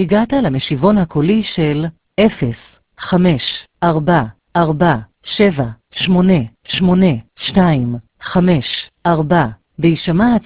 הגעת למשיבון הקולי של 0, 5, 4, 4, 7, 8, 8, 2, 5, 4. בהישמע